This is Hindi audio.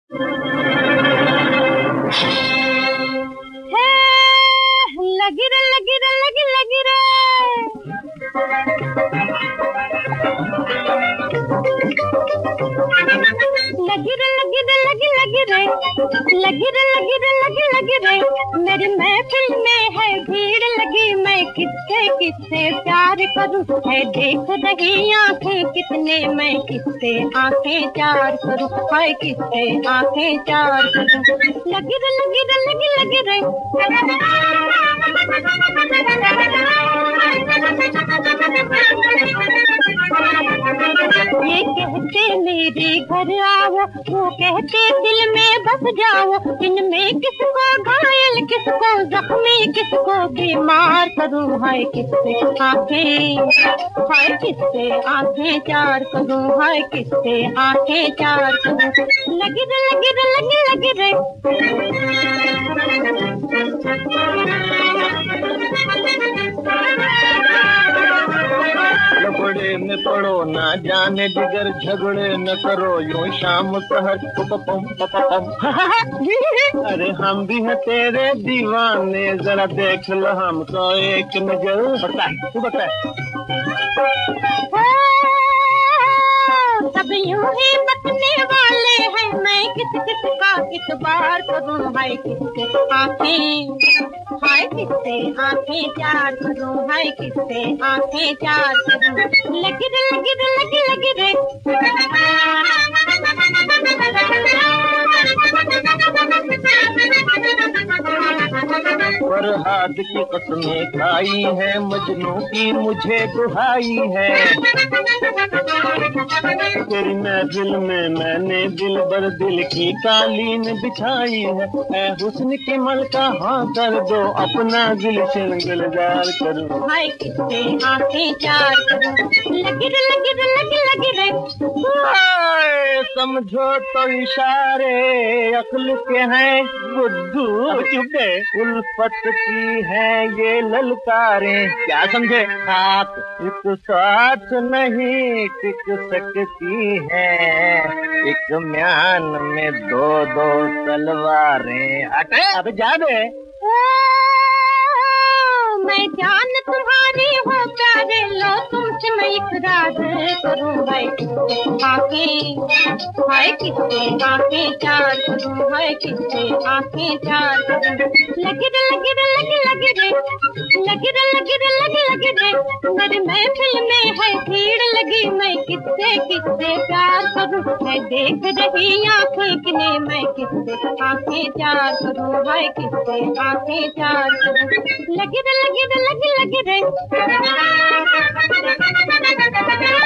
लगी रे लगी रे लगी लगी रे लगी रे लगी रे लगी लगी रे लगी रे लगी रे लगी लगी रे मेरी महफिल में है भीड़ लगी। मैं किससे किससे प्यार करूं है देख रही आंखें कितने। मैं किससे आंखें चार करूं है किससे आंखें चार करूं। लगी रे लगी रे लगी लगी रे ये कहते मेरे घर आओ वो कहते दिल में बस जाओ। इनमें किसको घायल किसको जख्मी किसको बीमार करूं है किससे आंखें चार करूं है किससे आंखें चार करूं। लगी रे लगी रे लगी लगी रे लफड़े में पड़ो ना जाने जिगर झगड़े न करो यूं शाम सहर पपम पपम। अरे हम भी हैं तेरे दीवाने जरा देख लो हमको एक नजर। बता तू बता। सब यूं ही बकने वाले हैं। मैं किस किस का किस बार करूं है किससे आंखें चार करूं है किससे आंखें चार करूं। लगी रे लगी रे लगी लगी रे फरहाद की कसमें खाई है मजनू की मुझे दुहाई है। तेरी महफिल में मैंने दिल भर दिल की कालीन बिछाई है। ऐ हुस्न की मलका हाँ कर दो अपना दिल से गुलजार करूं हाय किससे आंखें चार करूं। लगी रे लगी रे लगी लगी रे समझो तो इशारे अक्ल के हैं बुद्धू चुपे उल्फत की है ये ललकारे। क्या समझे हाथ एक साथ नहीं टिक सकती है एक म्यान में दो दो तलवारें। अटे अब जा दे। मैं जान तुम्हारी हूँ प्यारे लो तुमसे मैं इकरार करूँ भाई हाय किससे आंखें चार करूँ है किससे आंखें चार करूँ। लगी रे लगी रे लगी लगी रे लगी रे लगी रे लगी लगी रे मेरी महफिल में है भीड़ लगी। मैं किससे किससे प्यार करूँ है देख रही आंखें किने। मैं किससे आंखें चार करूँ है किससे आंखें चार करूँ। लगी रे लगी रे लगी लगी रे